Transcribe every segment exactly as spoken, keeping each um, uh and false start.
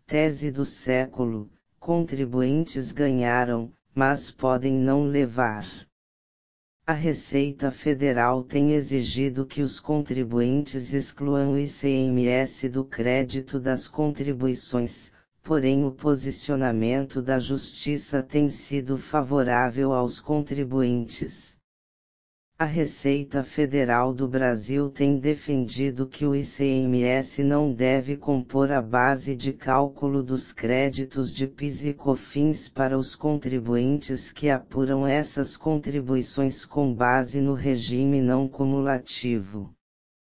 Tese do século: contribuintes ganharam, mas podem não levar. A Receita Federal tem exigido que os contribuintes excluam o I C M S do crédito das contribuições, porém o posicionamento da Justiça tem sido favorável aos contribuintes. A Receita Federal do Brasil tem defendido que o I C M S não deve compor a base de cálculo dos créditos de PIS e COFINS para os contribuintes que apuram essas contribuições com base no regime não cumulativo.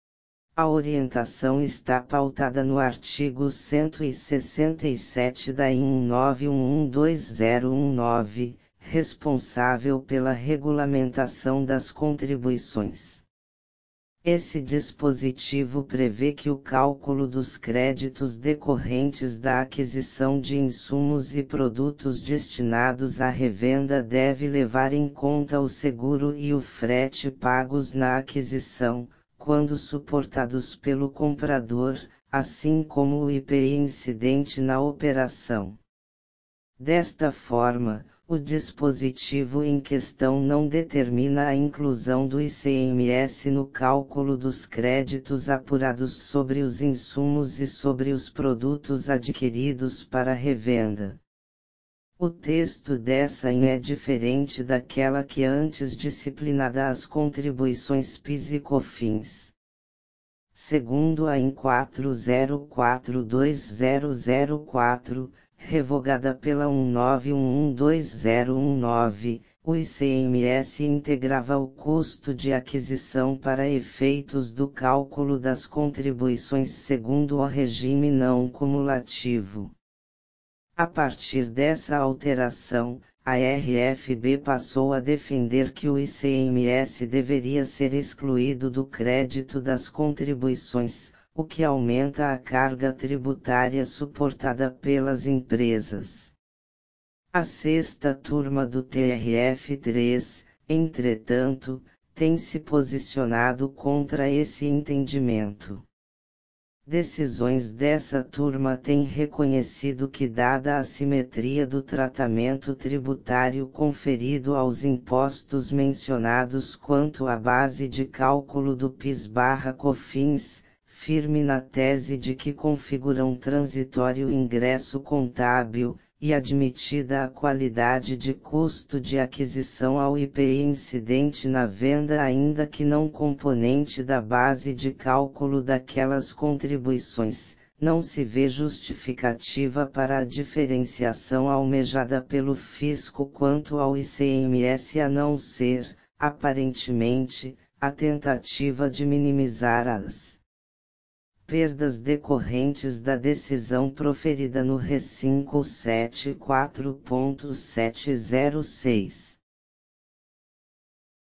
A orientação está pautada no artigo cento e sessenta e sete da I N um nove um um dois zero um nove, responsável pela regulamentação das contribuições. Esse dispositivo prevê que o cálculo dos créditos decorrentes da aquisição de insumos e produtos destinados à revenda deve levar em conta o seguro e o frete pagos na aquisição, quando suportados pelo comprador, assim como o I P I incidente na operação. Desta forma, o dispositivo em questão não determina a inclusão do I C M S no cálculo dos créditos apurados sobre os insumos e sobre os produtos adquiridos para revenda. O texto dessa I N é diferente daquela que antes disciplinada as contribuições PIS e COFINS. Segundo a I N quatro zero quatro dois zero zero quatro, revogada pela um nove um um dois zero um nove, o I C M S integrava o custo de aquisição para efeitos do cálculo das contribuições segundo o regime não cumulativo. A partir dessa alteração, a R F B passou a defender que o I C M S deveria ser excluído do crédito das contribuições, o que aumenta a carga tributária suportada pelas empresas. A sexta turma do T R F três, entretanto, tem se posicionado contra esse entendimento. Decisões dessa turma têm reconhecido que, dada a assimetria do tratamento tributário conferido aos impostos mencionados quanto à base de cálculo do PIS/COFINS, firme na tese de que configuram transitório ingresso contábil, e admitida a qualidade de custo de aquisição ao I P I incidente na venda ainda que não componente da base de cálculo daquelas contribuições, não se vê justificativa para a diferenciação almejada pelo fisco quanto ao I C M S a não ser, aparentemente, a tentativa de minimizar as perdas decorrentes da decisão proferida no R E cinco sete quatro ponto sete zero seis.